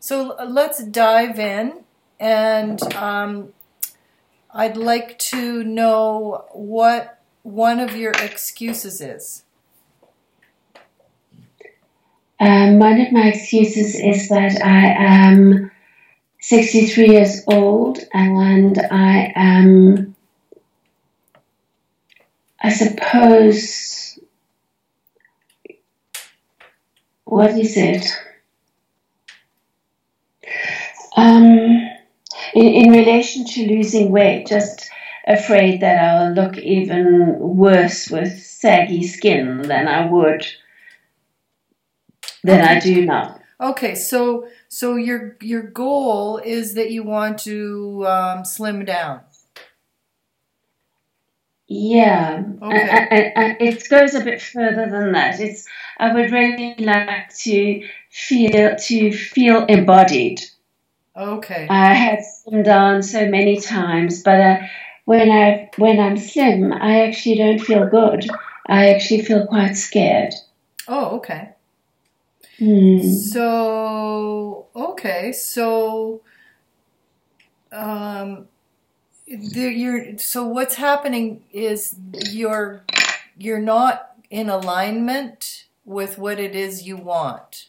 So let's dive in, and I'd like to know what one of your excuses is. One of my excuses is that I am 63 years old and I am, I suppose, what is it? In relation to losing weight, just afraid that I'll look even worse with saggy skin than I do now. Okay, so your goal is that you want to slim down. Yeah, Okay. it goes a bit further than that. I would really like to feel embodied. Okay. I have slimmed down so many times, but when I'm slim, I actually don't feel good. I actually feel quite scared. Oh, okay. Hmm. So so what's happening is you're not in alignment with what it is you want.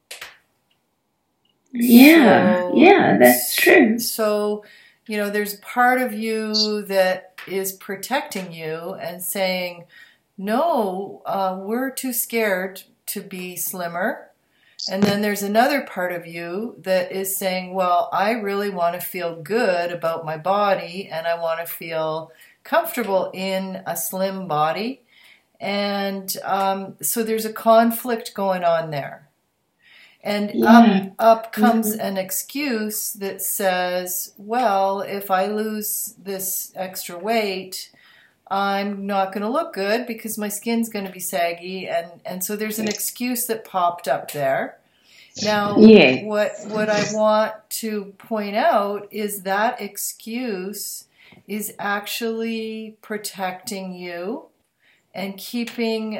Yeah, that's true. So, there's part of you that is protecting you and saying, no, we're too scared to be slimmer. And then there's another part of you that is saying, well, I really want to feel good about my body and I want to feel comfortable in a slim body. And so there's a conflict going on there. And up comes an excuse that says, well, if I lose this extra weight, I'm not going to look good because my skin's going to be saggy. And so there's an excuse that popped up there. Now, what I want to point out is that excuse is actually protecting you and keeping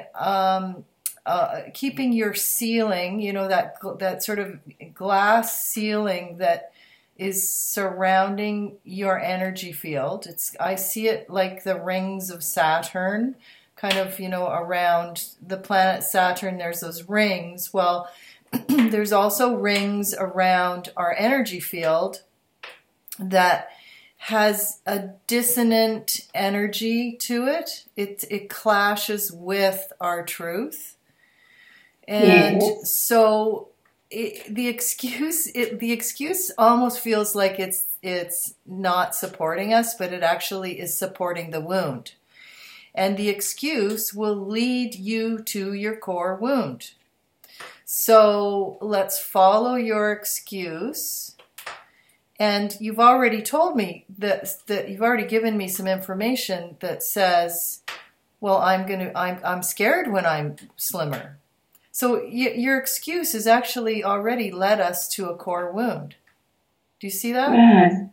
your ceiling, that sort of glass ceiling that is surrounding your energy field. I see it like the rings of Saturn, kind of, around the planet Saturn, there's those rings. Well, there's also rings around our energy field that has a dissonant energy to it. It clashes with our truth. And so the excuse almost feels like it's not supporting us, but it actually is supporting the wound. And the excuse will lead you to your core wound. So let's follow your excuse. And you've already told me that you've already given me some information that says, well, I'm scared when I'm slimmer. So your excuse has actually already led us to a core wound. Do you see that?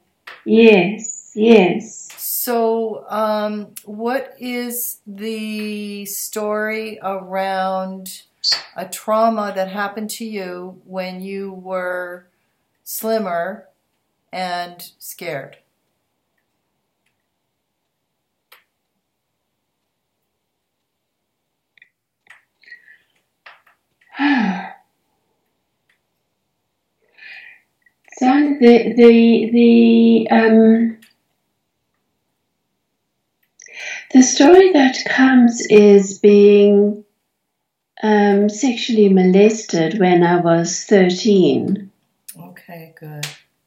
Yes. So what is the story around a trauma that happened to you when you were slimmer and scared? So the story that comes is being sexually molested when I was 13. Okay, good.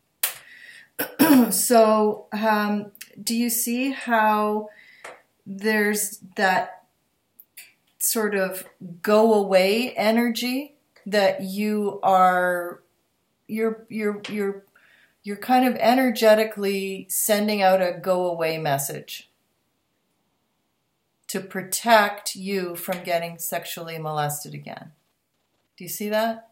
So, do you see how there's that sort of go away energy that you're kind of energetically sending out a go away message to protect you from getting sexually molested again? Do you see that?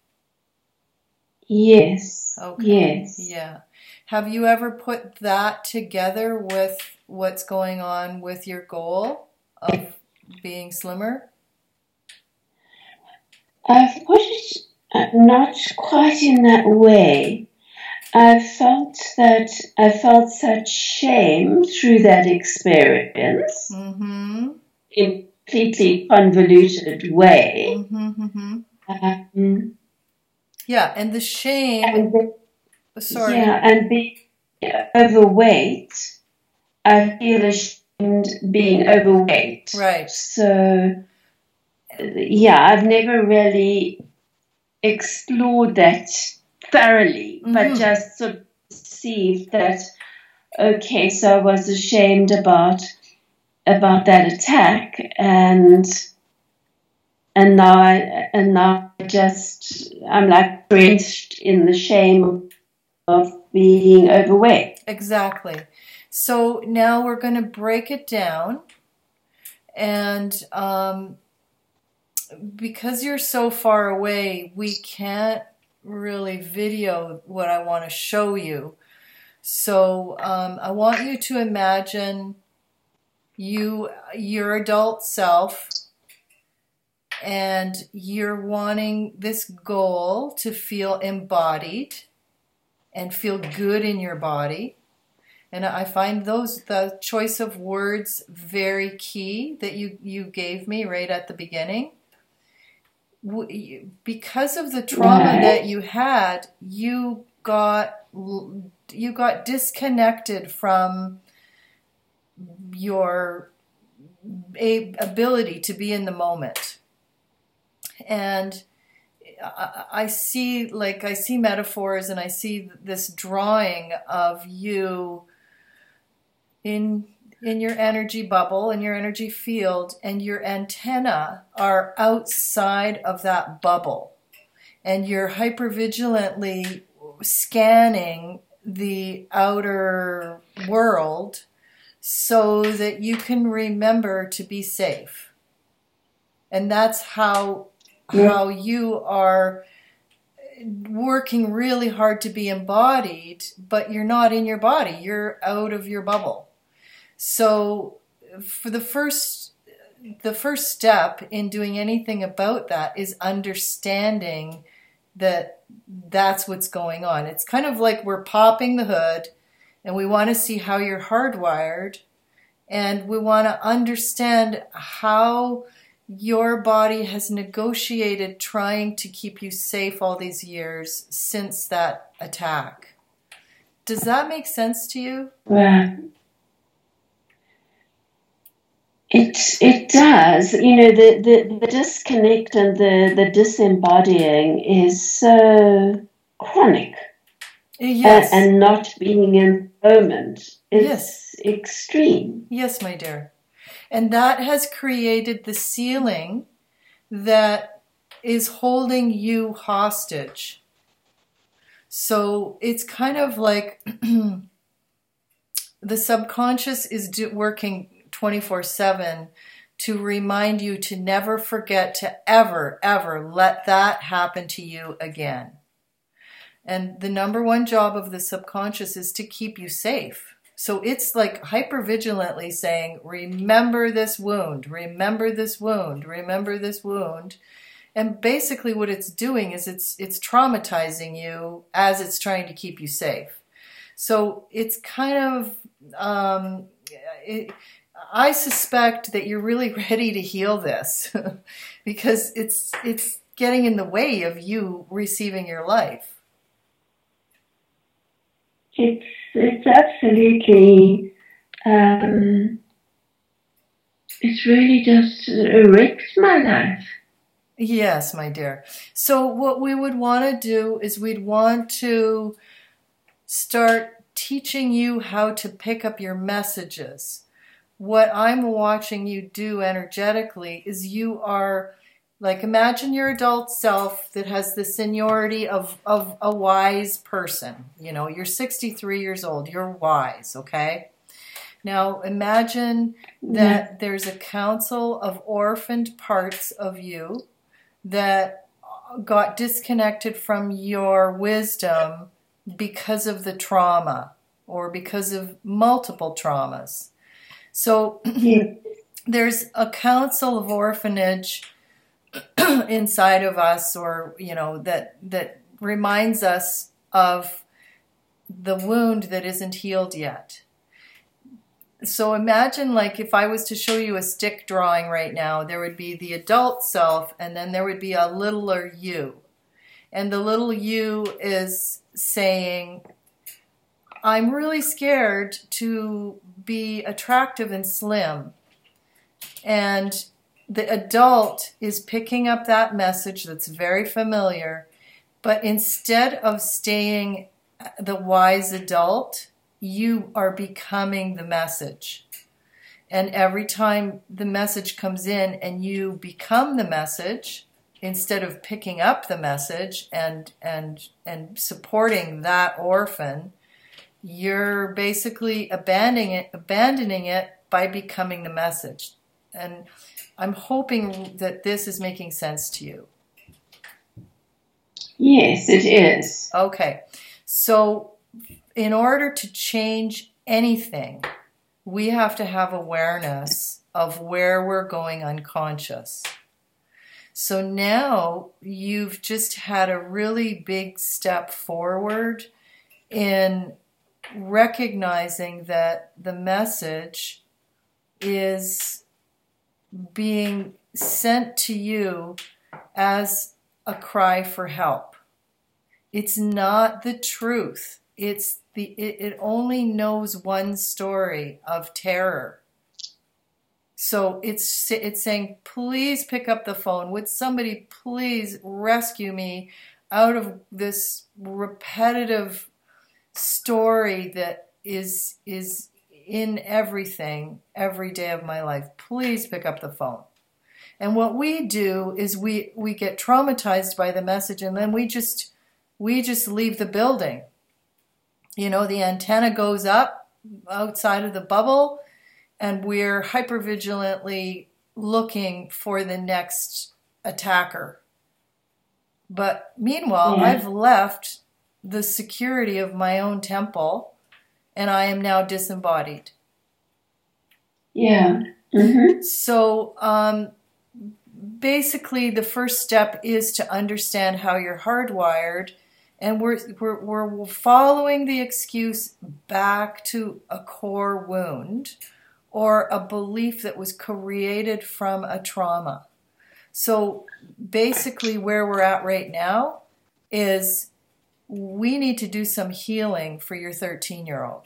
Yes. Okay. Yes. Yeah. Have you ever put that together with what's going on with your goal of being slimmer? I've put it Not quite in that way. I felt such shame through that experience Mm-hmm. in a completely convoluted way. Mm-hmm. Um, Yeah, and the shame. and the, Sorry. yeah, and being overweight, I feel ashamed being overweight. Right. So, yeah, I've never really explored that thoroughly, but just sort of perceived that, okay, so I was ashamed about that attack, and now I'm like drenched in the shame of being overweight. Exactly. So now we're going to break it down, and because you're so far away, we can't really video what I want to show you. So I want you to imagine your adult self, and you're wanting this goal to feel embodied and feel good in your body. And I find the choice of words very key that you gave me right at the beginning. Because of the trauma that you had, you got disconnected from your ability to be in the moment. And I see metaphors, and I see this drawing of you in your energy bubble, in your energy field, and your antenna are outside of that bubble, and you're hypervigilantly scanning the outer world so that you can remember to be safe. And that's how you are working really hard to be embodied, but you're not in your body, you're out of your bubble. So for the first step in doing anything about that is understanding that that's what's going on. It's kind of like we're popping the hood, and we want to see how you're hardwired, and we want to understand how your body has negotiated trying to keep you safe all these years since that attack. Does that make sense to you? Well, it does. You know, the disconnect and the disembodying is so chronic. Yes. And not being in the moment is extreme. Yes, my dear. And that has created the ceiling that is holding you hostage. So it's kind of like the subconscious is working 24/7 to remind you to never forget to ever, ever let that happen to you again. And the number one job of the subconscious is to keep you safe. So it's like hypervigilantly saying, remember this wound, remember this wound, remember this wound. And basically what it's doing is it's traumatizing you as it's trying to keep you safe. So it's kind of, I suspect that you're really ready to heal this because it's getting in the way of you receiving your life. It's absolutely, it's really just wrecked my life. Yes, my dear. So what we would want to do is we'd want to start teaching you how to pick up your messages. What I'm watching you do energetically is you are, like, imagine your adult self that has the seniority of a wise person. You know, you're 63 years old. You're wise, okay? Now, imagine that there's a council of orphaned parts of you that got disconnected from your wisdom because of the trauma or because of multiple traumas. So there's a council of orphanage inside of us, or that reminds us of the wound that isn't healed yet. So imagine, like, if I was to show you a stick drawing right now, there would be the adult self, and then there would be a littler you. And the little you is saying, I'm really scared to be attractive and slim. And the adult is picking up that message that's very familiar, but instead of staying the wise adult, you are becoming the message. And every time the message comes in and you become the message, instead of picking up the message and supporting that orphan, you're basically abandoning it by becoming the message. And I'm hoping that this is making sense to you. Yes, it is. Okay. So in order to change anything, we have to have awareness of where we're going unconscious. So now you've just had a really big step forward in recognizing that the message is being sent to you as a cry for help. It's not the truth. It only knows one story of terror. So it's saying, please pick up the phone. Would somebody please rescue me out of this repetitive story that is in everything every day of my life? Please pick up the phone. And what we do is we get traumatized by the message, and then we just leave the building. The antenna goes up outside of the bubble, and we're hypervigilantly looking for the next attacker. But meanwhile, I've left the security of my own temple, and I am now disembodied. Yeah. Mm-hmm. So basically, the first step is to understand how you're hardwired. And we're following the excuse back to a core wound or a belief that was created from a trauma. So basically where we're at right now is we need to do some healing for your 13-year-old.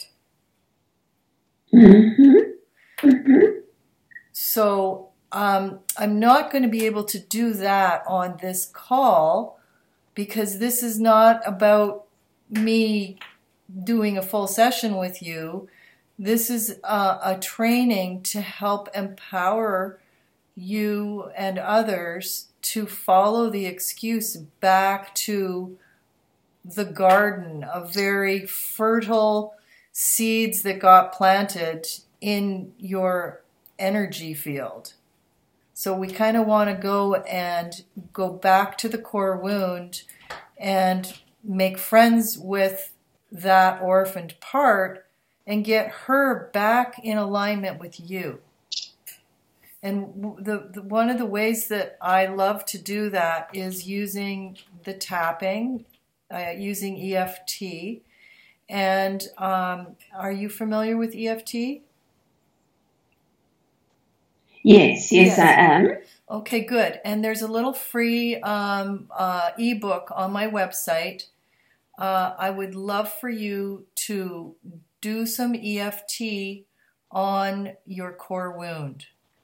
Mm-hmm. Mm-hmm. So I'm not going to be able to do that on this call, because this is not about me doing a full session with you. This is a training to help empower you and others to follow the excuse back to the garden of very fertile seeds that got planted in your energy field. So we kind of want to go back to the core wound and make friends with that orphaned part and get her back in alignment with you. And the one of the ways that I love to do that is using the tapping, using EFT. And are you familiar with EFT? Yes, I am. Okay, good. And there's a little free ebook on my website. I would love for you to do some EFT on your core wound.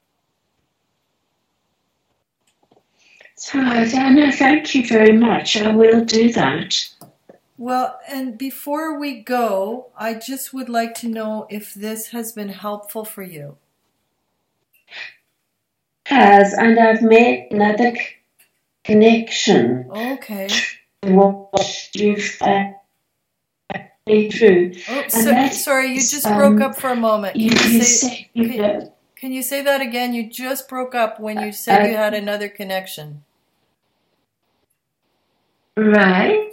So, Dana, thank you very much. I will do that. Well, and before we go, I just would like to know if this has been helpful for you. And I've made another connection. Okay. To what you've been through. Oh, sorry, you just broke up for a moment. Can you say that again? You just broke up when you said you had another connection. Right.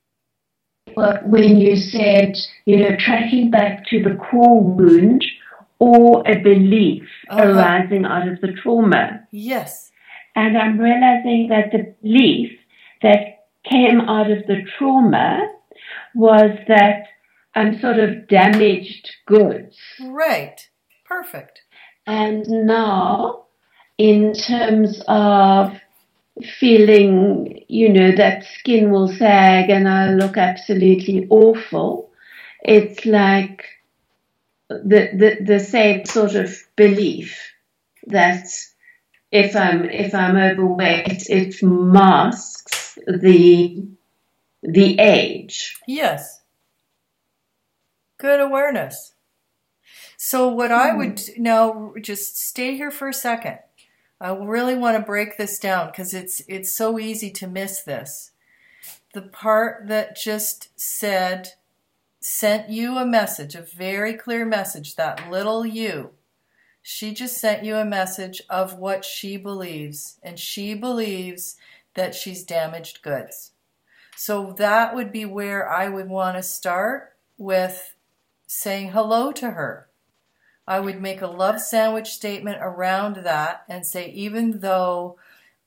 When you said, tracking back to the core wound or a belief arising out of the trauma. Yes. And I'm realizing that the belief that came out of the trauma was that I'm sort of damaged goods. Right. Perfect. And now, in terms of feeling, that skin will sag and I look absolutely awful, it's like the same sort of belief that if I'm overweight, it masks the age. Yes. Good awareness. So what I would now, just stay here for a second. I really want to break this down because it's so easy to miss this. The part that just sent you a message, a very clear message, that little you. She just sent you a message of what she believes, and she believes that she's damaged goods. So that would be where I would want to start with saying hello to her. I would make a love sandwich statement around that and say, even though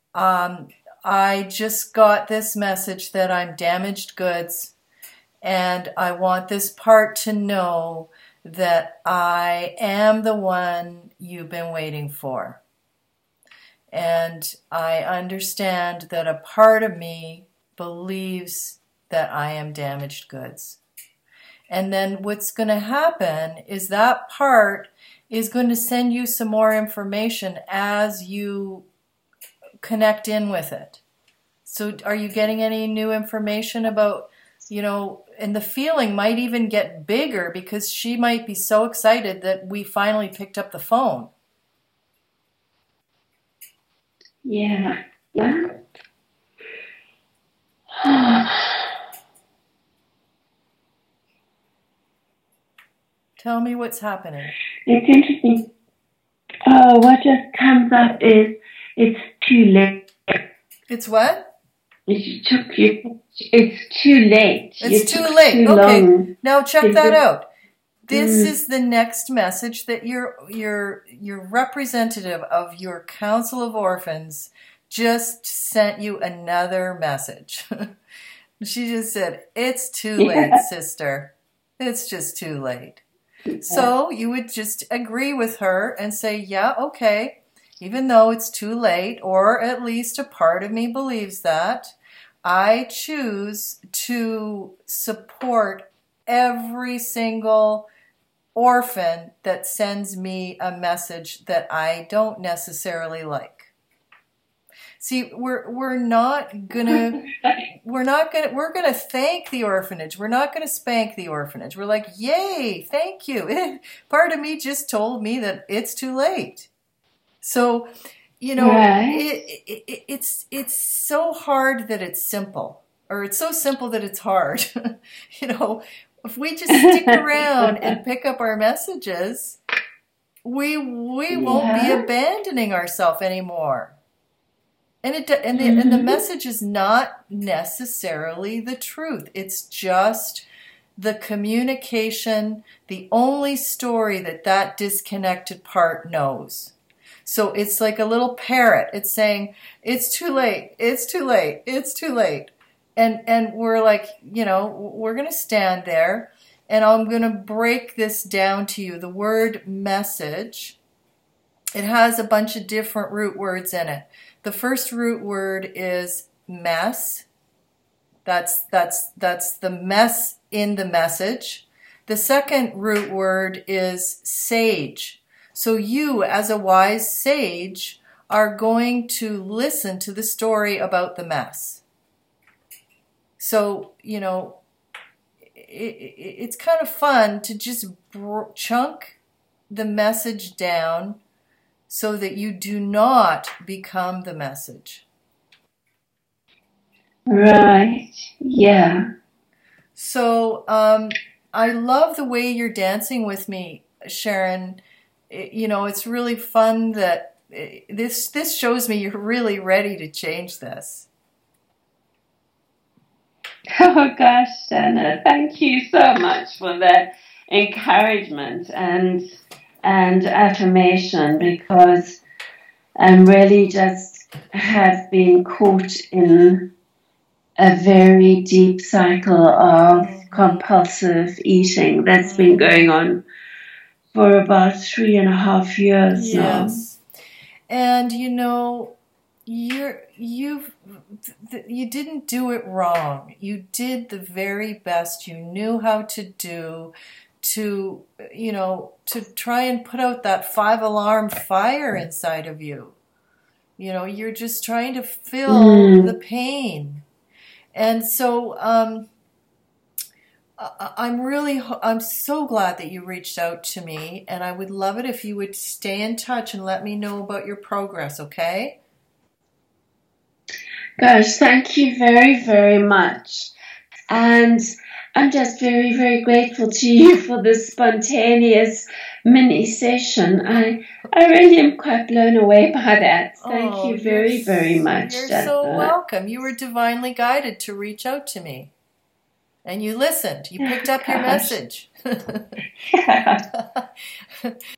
I just got this message that I'm damaged goods, and I want this part to know that I am the one you've been waiting for. And I understand that a part of me believes that I am damaged goods. And then what's going to happen is that part is going to send you some more information as you connect in with it. So are you getting any new information about, and the feeling might even get bigger because she might be so excited that we finally picked up the phone. Yeah. Tell me what's happening. It's interesting. Oh, what just comes up is it's too late. It's what? It's too late. It's too late. Okay. Now check that out. This is the next message that your representative of your Council of Orphans just sent you another message. She just said, "It's too late, sister. It's just too late." So you would just agree with her and say, "Yeah, okay. Even though it's too late, or at least a part of me believes that, I choose to support every single orphan that sends me a message that I don't necessarily like." See, we're gonna thank the orphanage. We're not gonna spank the orphanage. We're like, "Yay, thank you." Part of me just told me that it's too late. So, right. it's so hard that it's simple, or it's so simple that it's hard. If we just stick around and pick up our messages, we won't be abandoning ourselves anymore. And the message is not necessarily the truth. It's just the communication, the only story that disconnected part knows. So it's like a little parrot. It's saying, "It's too late. It's too late. It's too late." And we're like, we're going to stand there, and I'm going to break this down to you. The word message, it has a bunch of different root words in it. The first root word is mess. That's the mess in the message. The second root word is sage. So you, as a wise sage, are going to listen to the story about the mess. So, it's kind of fun to just chunk the message down so that you do not become the message. Right. Yeah. So I love the way you're dancing with me, Sharon. It's really fun that this shows me you're really ready to change this. Oh gosh, Shanna, thank you so much for that encouragement. And and affirmation, because I'm really just have been caught in a very deep cycle of compulsive eating that's been going on for about 3.5 years now. Yes. And you didn't do it wrong. You did the very best you knew how to do to try and put out that 5-alarm fire inside of you. You're just trying to fill the pain. And so I'm so glad that you reached out to me, and I would love it if you would stay in touch and let me know about your progress, okay? Gosh, thank you very, very much. And I'm just very, very grateful to you for this spontaneous mini session. I really am quite blown away by that. Thank you very, very much. You're so welcome. You were divinely guided to reach out to me. And you listened. You picked up your message. Yeah.